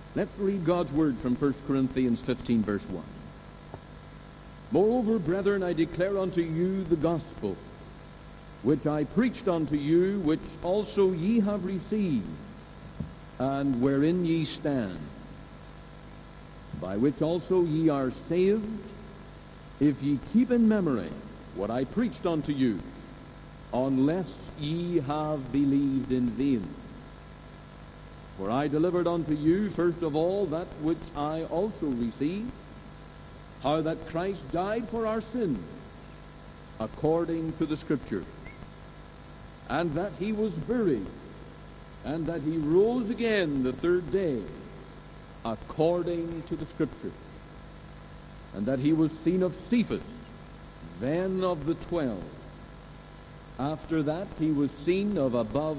Let's read God's word from 1 Corinthians 15, verse 1. Moreover, brethren, I declare unto you the gospel, which I preached unto you, which also ye have received, and wherein ye stand, by which also ye are saved, if ye keep in memory what I preached unto you, unless ye have believed in vain. For I delivered unto you first of all that which I also received, how that Christ died for our sins, according to the Scriptures, and that he was buried, and that he rose again the third day, according to the Scriptures, and that he was seen of Cephas, then of the 12. After that he was seen of above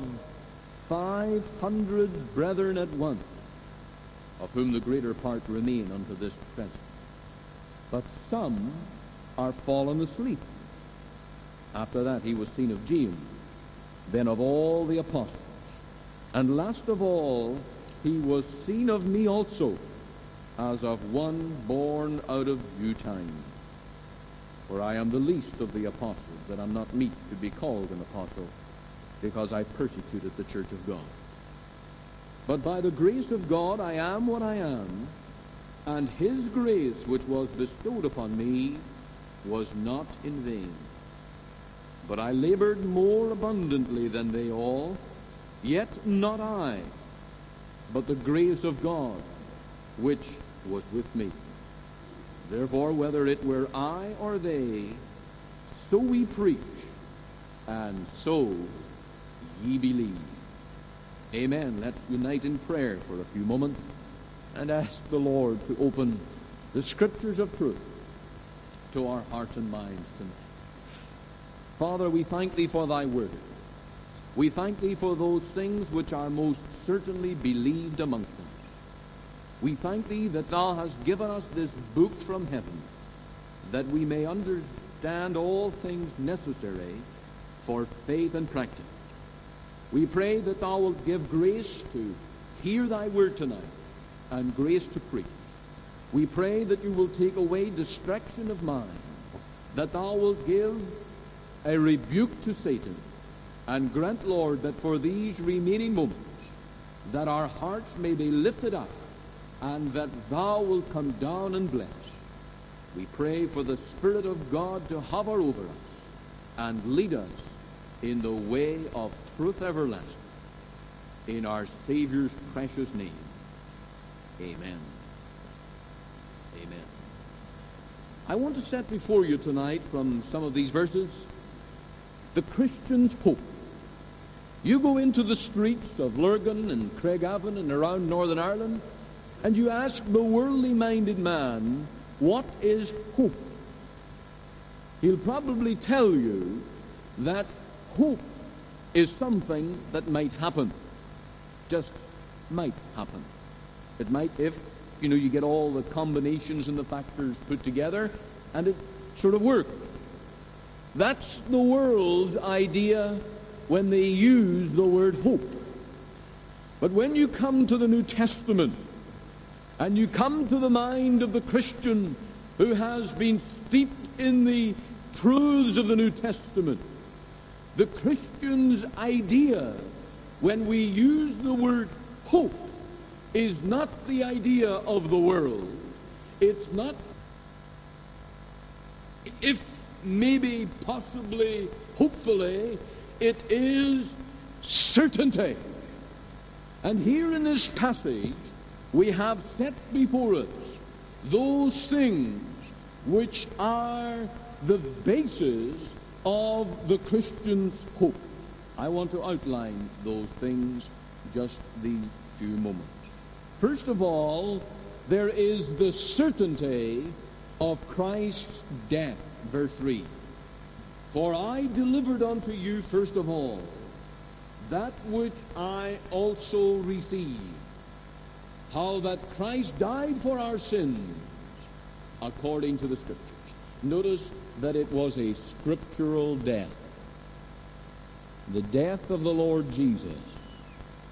500 brethren at once, of whom the greater part remain unto this present. But some are fallen asleep. After that he was seen of James, then of all the apostles. And last of all, he was seen of me also, as of one born out of due time. For I am the least of the apostles, that am not meet to be called an apostle, because I persecuted the church of God. But by the grace of God I am what I am, and his grace which was bestowed upon me was not in vain. But I labored more abundantly than they all, yet not I, but the grace of God which was with me. Therefore, whether it were I or they, so we preach, and so ye believe. Amen. Let's unite in prayer for a few moments and ask the Lord to open the Scriptures of truth to our hearts and minds tonight. Father, we thank thee for thy word. We thank thee for those things which are most certainly believed amongst us. We thank thee that thou hast given us this book from heaven, that we may understand all things necessary for faith and practice. We pray that thou wilt give grace to hear thy word tonight, and grace to preach. We pray that you will take away distraction of mind, that thou wilt give a rebuke to Satan, and grant, Lord, that for these remaining moments, that our hearts may be lifted up, and that thou wilt come down and bless. We pray for the Spirit of God to hover over us and lead us in the way of truth everlasting. In our Savior's precious name. Amen. Amen. I want to set before you tonight from some of these verses the Christian's hope. You go into the streets of Lurgan and Craigavon and around Northern Ireland, and you ask the worldly-minded man, what is hope? He'll probably tell you that hope is something that might happen. Just might happen. It might if, you get all the combinations and the factors put together, and it sort of works. That's the world's idea when they use the word hope. But when you come to the New Testament, and you come to the mind of the Christian who has been steeped in the truths of the New Testament, the Christian's idea, when we use the word hope, is not the idea of the world. It's not if, maybe, possibly, hopefully. It is certainty. And here in this passage, we have set before us those things which are the basis of the Christian's hope. I want to outline those things just these few moments. First of all, there is the certainty of Christ's death. Verse 3. For I delivered unto you first of all that which I also received, how that Christ died for our sins according to the Scriptures. Notice that it was a scriptural death. The death of the Lord Jesus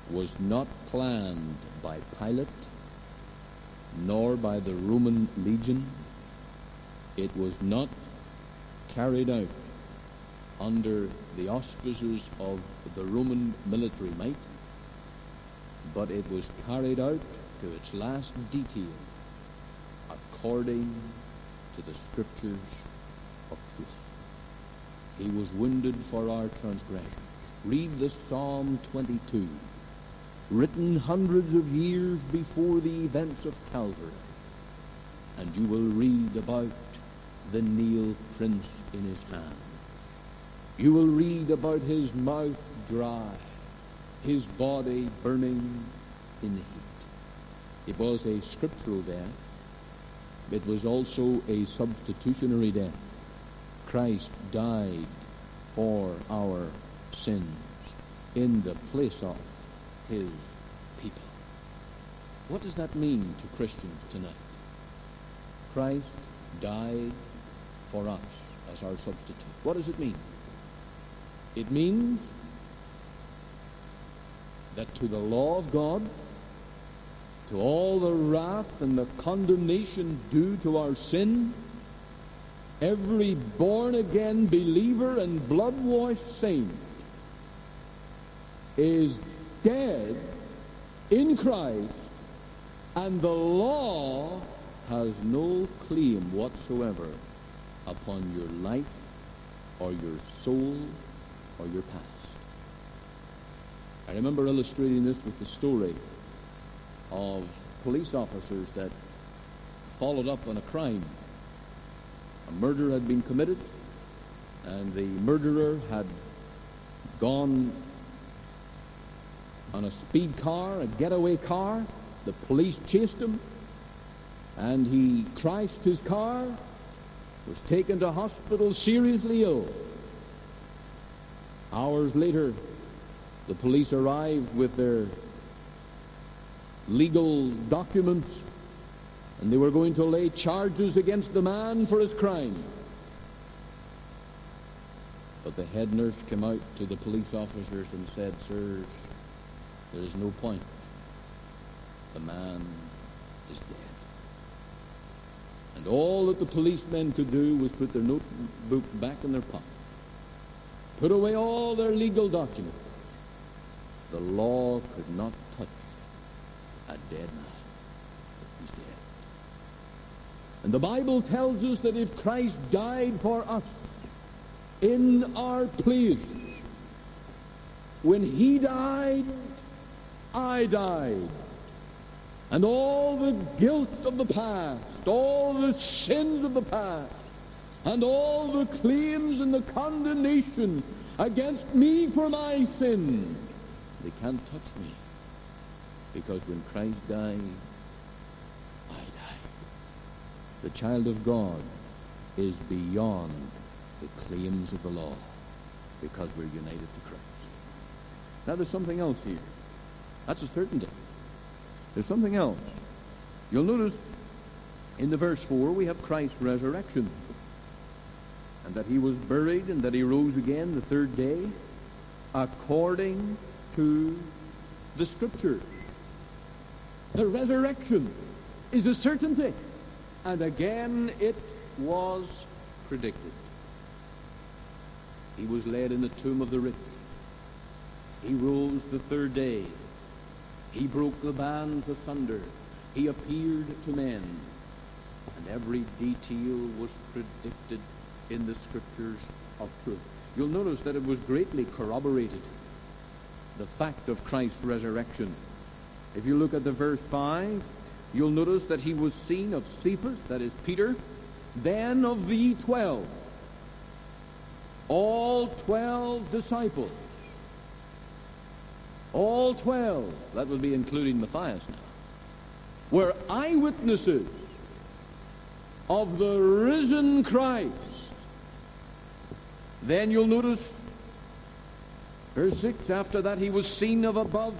was not planned by Pilate, nor by the Roman legion. It was not carried out under the auspices of the Roman military might, but it was carried out to its last detail according to the Scriptures of truth. He was wounded for our transgressions. Read the Psalm 22, written hundreds of years before the events of Calvary, and you will read about the nail prints in his hand. You will read about his mouth dry, his body burning in the heat. It was a scriptural death. It was also a substitutionary death. Christ died for our sins in the place of his people. What does that mean to Christians tonight? Christ died for us as our substitute. What does it mean? It means that to the law of God, to all the wrath and the condemnation due to our sin, every born-again believer and blood-washed saint is dead in Christ, and the law has no claim whatsoever upon your life or your soul or your past. I remember illustrating this with the story of police officers that followed up on a crime. A murder had been committed, and the murderer had gone on a speed car, a getaway car. The police chased him, and he crashed his car, was taken to hospital seriously ill. Hours later, the police arrived with their legal documents, and they were going to lay charges against the man for his crime. But the head nurse came out to the police officers and said, "Sirs, there is no point. The man is dead." And all that the policemen could do was put their notebook back in their pocket, put away all their legal documents. The law could not touch a dead man. He's dead. And the Bible tells us that if Christ died for us in our place, when he died, I died. And all the guilt of the past, all the sins of the past, and all the claims and the condemnation against me for my sin, they can't touch me. Because when Christ died, I died. The child of God is beyond the claims of the law because we're united to Christ. Now there's something else here. That's a certainty. There's something else. You'll notice in the verse 4 we have Christ's resurrection, and that he was buried and that he rose again the third day according to the Scriptures. The resurrection is a certainty, and again it was predicted. He was laid in the tomb of the rich. He rose the third day. He broke the bands asunder. He appeared to men. And every detail was predicted in the Scriptures of truth. You'll notice that it was greatly corroborated, the fact of Christ's resurrection. If you look at the verse 5, you'll notice that he was seen of Cephas, that is Peter, then of the 12. All 12 disciples. All 12, that would be including Matthias now, were eyewitnesses of the risen Christ. Then you'll notice, verse 6, after that he was seen of above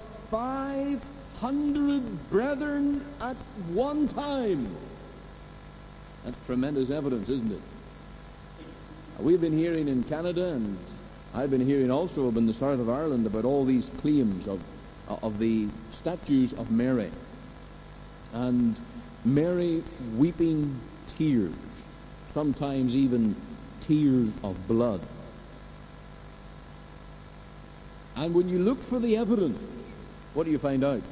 500 brethren at one time. That's tremendous evidence, isn't it? We've been hearing in Canada, and I've been hearing also up in the south of Ireland, about all these claims of of the statues of Mary, and Mary weeping tears, sometimes even tears of blood. And when you look for the evidence, what do you find out?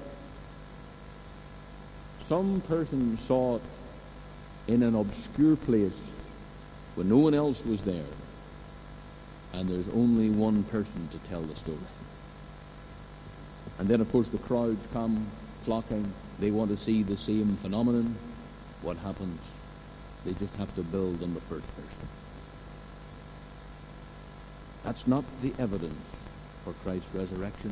Some person saw it in an obscure place when no one else was there, and there's only one person to tell the story. And then, of course, the crowds come flocking. They want to see the same phenomenon. What happens? They just have to build on the first person. That's not the evidence for Christ's resurrection.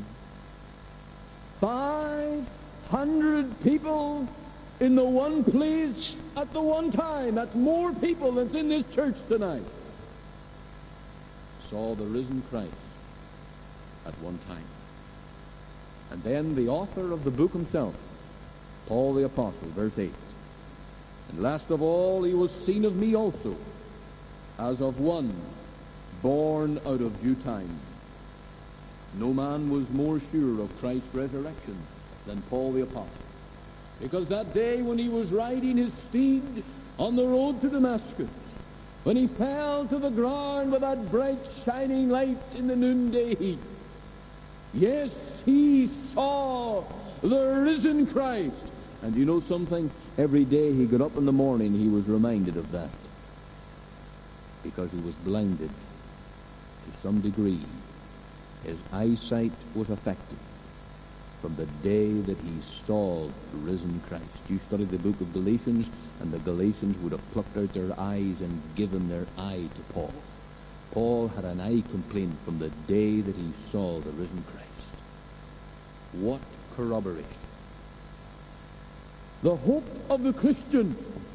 500 people in the one place at the one time. That's more people than's in this church tonight. Saw the risen Christ at one time. And then the author of the book himself, Paul the Apostle, verse 8. And last of all, he was seen of me also, as of one born out of due time. No man was more sure of Christ's resurrection than Paul the Apostle. Because that day when he was riding his steed on the road to Damascus, when he fell to the ground with that bright shining light in the noonday heat, yes, he saw the risen Christ. And you know something? Every day he got up in the morning, he was reminded of that. Because he was blinded to some degree. His eyesight was affected from the day that he saw the risen Christ. You study the book of Galatians, and the Galatians would have plucked out their eyes and given their eye to Paul. Paul had an eye complaint from the day that he saw the risen Christ. What corroboration! The hope of the Christian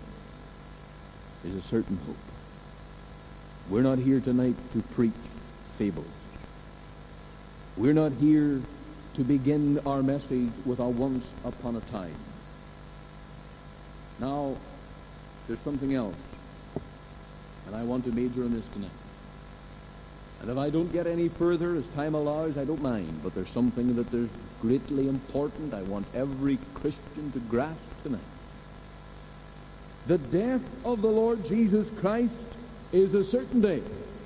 is a certain hope. We're not here tonight to preach fables. We're not here to begin our message with a once upon a time. Now, there's something else, and I want to major on this tonight. And if I don't get any further as time allows, I don't mind, but there's something that is greatly important I want every Christian to grasp tonight. The death of the Lord Jesus Christ is a certainty.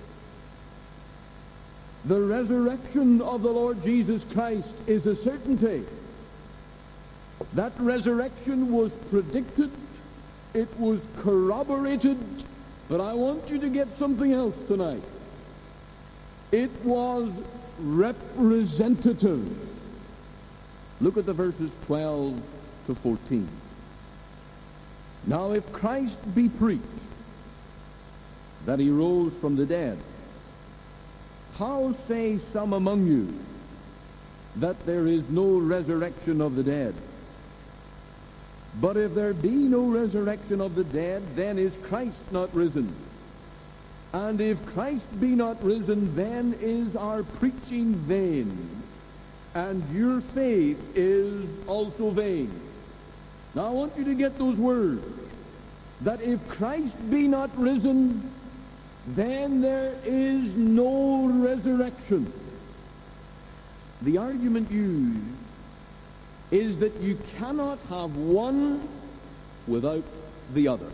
The resurrection of the Lord Jesus Christ is a certainty. That resurrection was predicted. It was corroborated. But I want you to get something else tonight. It was representative. Look at the verses 12 to 14. Now if Christ be preached that he rose from the dead, how say some among you that there is no resurrection of the dead? But if there be no resurrection of the dead, then is Christ not risen? And if Christ be not risen, then is our preaching vain, and your faith is also vain. Now I want you to get those words. That if Christ be not risen, then there is no resurrection. The argument used is that you cannot have one without the other.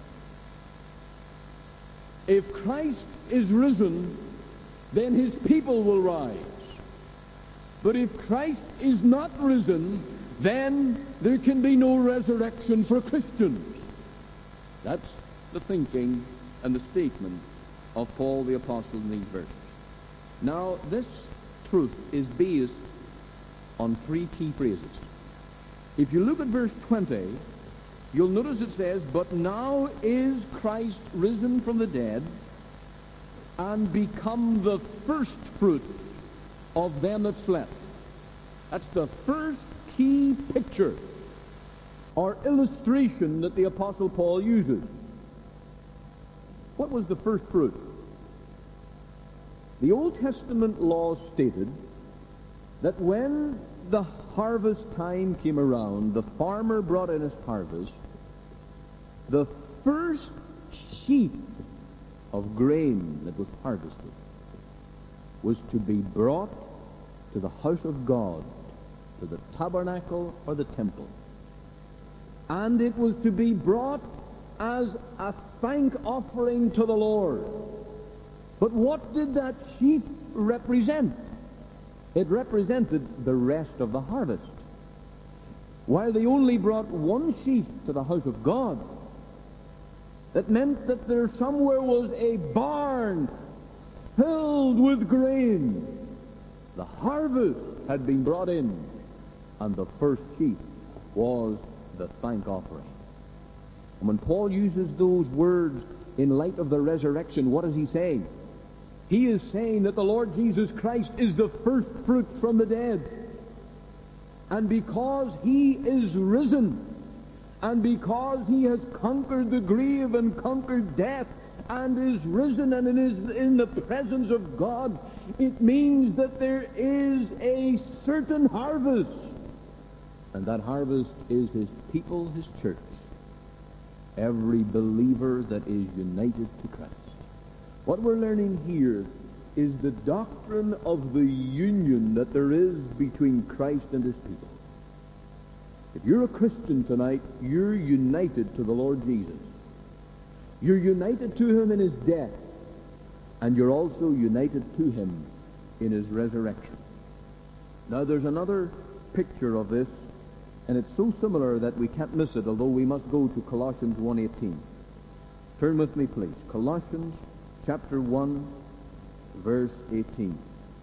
If Christ is risen, then his people will rise. But if Christ is not risen, then there can be no resurrection for Christians. That's the thinking and the statement of Paul the Apostle in these verses. Now, this truth is based on three key phrases. If you look at verse 20, you'll notice it says, but now is Christ risen from the dead and become the first fruits of them that slept. That's the first key picture or illustration that the Apostle Paul uses. What was the first fruit? The Old Testament law stated that when the harvest time came around, the farmer brought in his harvest, the first sheaf of grain that was harvested was to be brought to the house of God, to to the tabernacle or the temple. And it was to be brought as a thank offering to the Lord. But what did that sheaf represent? It represented the rest of the harvest. While they only brought one sheaf to the house of God, it meant that there somewhere was a barn filled with grain. The harvest had been brought in, and the first sheaf was the thank offering. And when Paul uses those words in light of the resurrection, what is he saying? He is saying that the Lord Jesus Christ is the first fruits from the dead. And because he is risen, and because he has conquered the grave and conquered death, and is risen and is in the presence of God, it means that there is a certain harvest. And that harvest is his people, his church. Every believer that is united to Christ. What we're learning here is the doctrine of the union that there is between Christ and his people. If you're a Christian tonight, you're united to the Lord Jesus. You're united to him in his death, and you're also united to him in his resurrection. Now there's another picture of this, and it's so similar that we can't miss it, although we must go to Colossians 1:18. Turn with me, please. Colossians chapter 1, verse 18.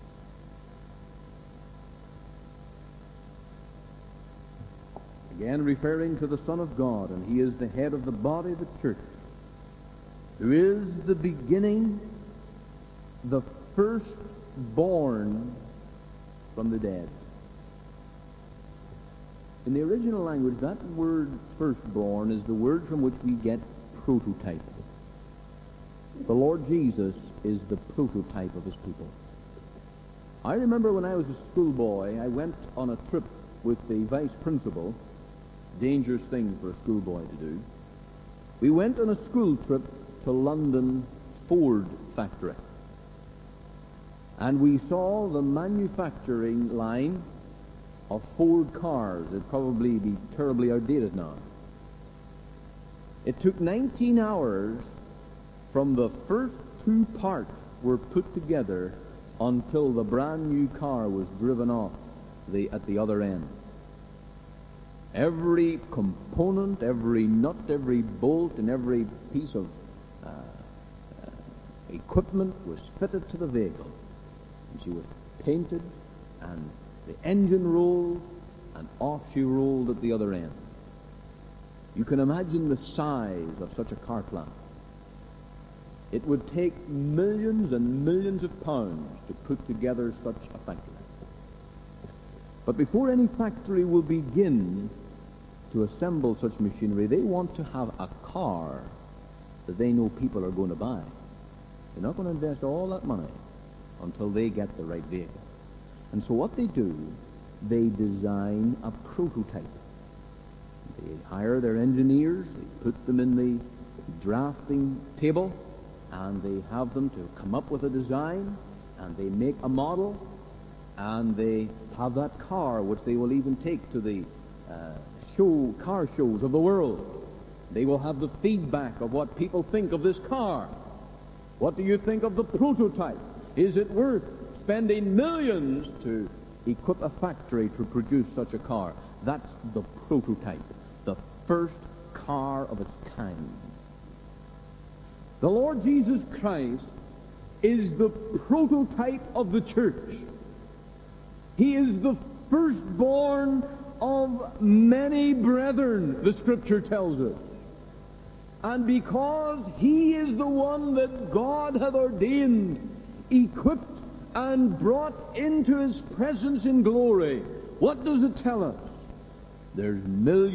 Again, referring to the Son of God, and he is the head of the body, the church, who is the beginning, the firstborn from the dead. In the original language, that word firstborn is the word from which we get prototype. The Lord Jesus is the prototype of his people. I remember when I was a schoolboy, I went on a trip with the vice principal. Dangerous thing for a schoolboy to do. We went on a school trip to London Ford factory. And we saw the manufacturing line of Ford cars. It'd probably be terribly outdated now. It took 19 hours from the first two parts were put together until the brand new car was driven off at the other end. Every component, every nut, every bolt, and every piece of equipment was fitted to the vehicle. And she was painted, and the engine rolled, and off she rolled at the other end. You can imagine the size of such a car plant. It would take millions and millions of pounds to put together such a factory. But before any factory will begin to assemble such machinery, they want to have a car that they know people are going to buy. They're not going to invest all that money until they get the right vehicle. And so what they do, they design a prototype. They hire their engineers, they put them in the drafting table, and they have them to come up with a design, and they make a model, and they have that car which they will even take to the car shows of the world. They will have the feedback of what people think of this car. What do you think of the prototype? Is it worth spending millions to equip a factory to produce such a car? That's the prototype, the first car of its kind. The Lord Jesus Christ is the prototype of the church. He is the firstborn of many brethren, the Scripture tells us. And because he is the one that God hath ordained, equipped, and brought into his presence in glory, what does it tell us? There's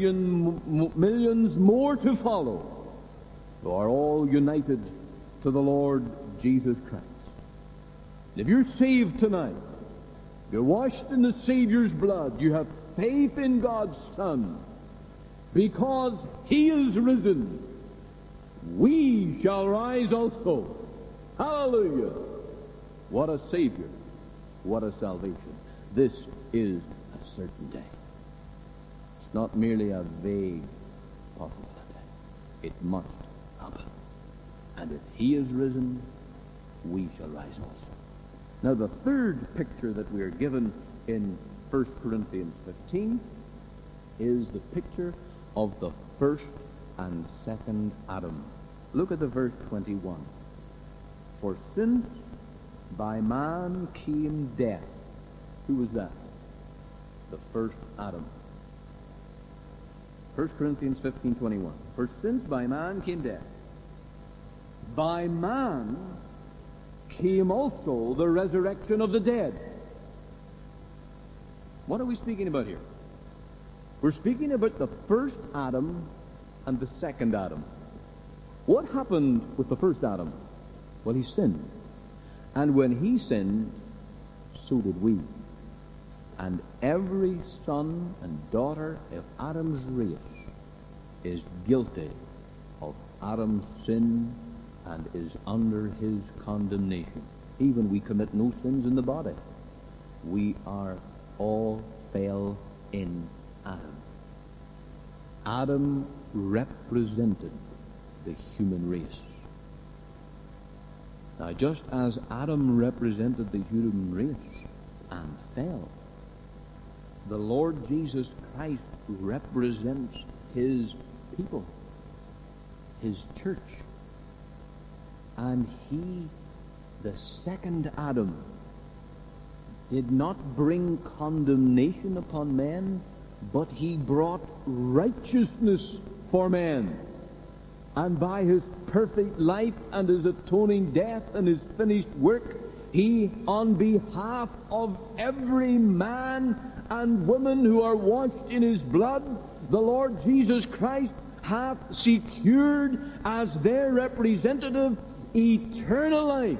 millions more to follow who are all united to the Lord Jesus Christ. If you're saved tonight, you're washed in the Savior's blood, you have faith in God's Son, because he is risen, we shall rise also. Hallelujah! What a Savior, what a salvation. This is a certain day. It's not merely a vague possibility. It must happen. And if he is risen, we shall rise also. Now, the third picture that we are given in 1 Corinthians 15 is the picture of the first and second Adam. Look at the verse 21. For since by man came death. Who was that? The first Adam. 1 Corinthians 15:21. For since by man came death, by man came also the resurrection of the dead. What are we speaking about here? We're speaking about the first Adam and the second Adam. What happened with the first Adam? Well, he sinned. And when he sinned, so did we. And every son and daughter of Adam's race is guilty of Adam's sin and is under his condemnation. Even we commit no sins in the body. We are all fell in Adam. Adam represented the human race. Now, just as Adam represented the human race and fell, the Lord Jesus Christ represents his people, his church. And he, the second Adam, did not bring condemnation upon men, but he brought righteousness for men. And by his perfect life and his atoning death and his finished work, he, on behalf of every man and woman who are washed in his blood, the Lord Jesus Christ hath secured as their representative eternal life.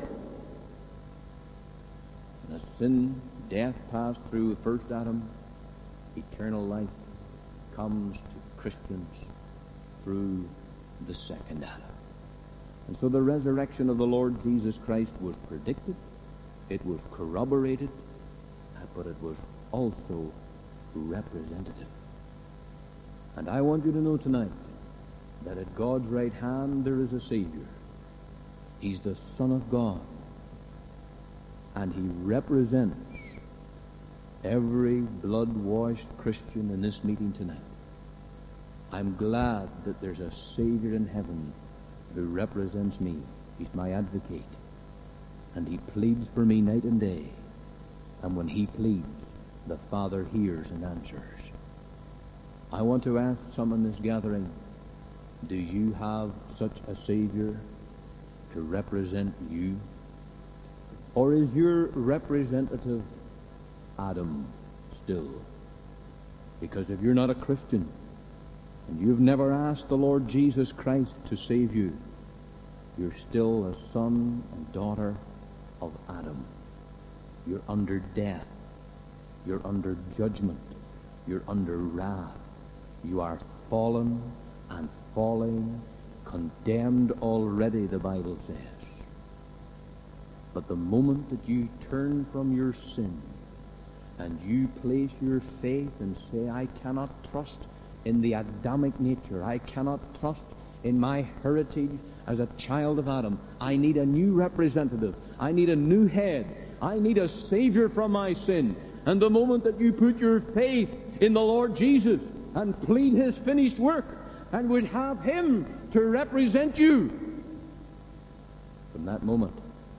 And as sin, death passed through the first Adam, eternal life comes to Christians through the second Adam. And so the resurrection of the Lord Jesus Christ was predicted, it was corroborated, but it was also representative. And I want you to know tonight that at God's right hand there is a Savior. He's the Son of God. And he represents every blood-washed Christian in this meeting tonight. I'm glad that there's a Savior in heaven who represents me. He's my advocate. And he pleads for me night and day. And when he pleads, the Father hears and answers. I want to ask some in this gathering, do you have such a Savior to represent you? Or is your representative Adam still? Because if you're not a Christian, and you've never asked the Lord Jesus Christ to save you, you're still a son and daughter of Adam. You're under death. You're under judgment. You're under wrath. You are fallen and falling, condemned already, the Bible says. But the moment that you turn from your sin and you place your faith and say, I cannot trust in the Adamic nature, I cannot trust in my heritage as a child of Adam, I need a new representative, I need a new head, I need a Savior from my sin. And the moment that you put your faith in the Lord Jesus and plead his finished work and would have him to represent you, from that moment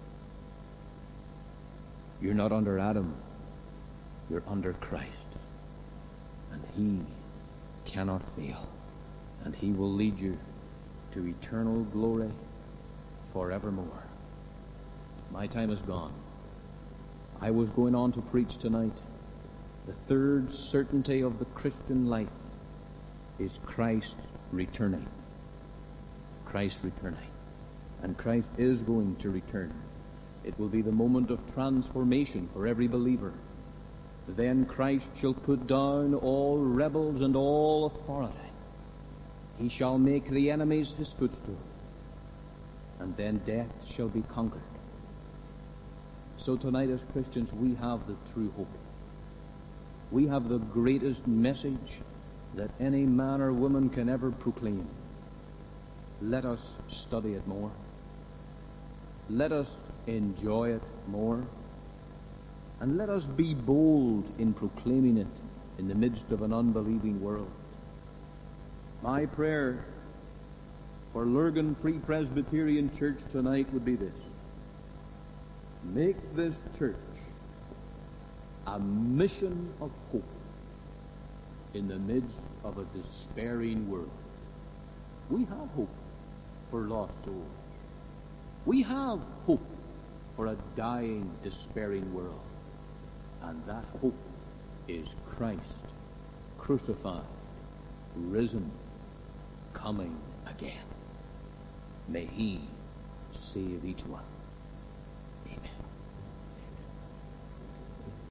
you're not under Adam, you're under Christ. And he cannot fail. And he will lead you to eternal glory forevermore. My time is gone. I was going on to preach tonight. The third certainty of the Christian life is Christ returning. Christ returning. And Christ is going to return. It will be the moment of transformation for every believer. Then Christ shall put down all rebels and all authority. He shall make the enemies his footstool. And then death shall be conquered. So tonight as Christians we have the true hope. We have the greatest message that any man or woman can ever proclaim. Let us study it more. Let us enjoy it more. And let us be bold in proclaiming it in the midst of an unbelieving world. My prayer for Lurgan Free Presbyterian Church tonight would be this: make this church a mission of hope in the midst of a despairing world. We have hope for lost souls. We have hope for a dying, despairing world. And that hope is Christ, crucified, risen, coming again. May he save each one.